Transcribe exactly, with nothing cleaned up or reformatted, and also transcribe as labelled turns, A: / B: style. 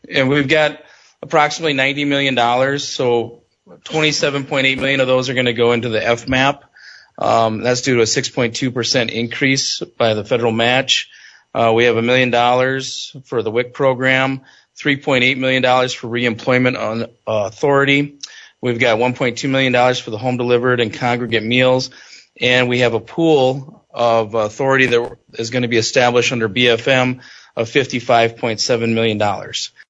A: And we've got approximately ninety million dollars, so twenty-seven point eight million dollars of those are going to go into the F MAP. Um, that's due to a six point two percent increase by the federal match. Uh, we have a million dollars for the W I C program, three point eight million dollars for reemployment on, uh, authority. We've got one point two million dollars for the home delivered and congregate meals. And we have a pool of authority that is going to be established under B F M of fifty-five point seven million dollars.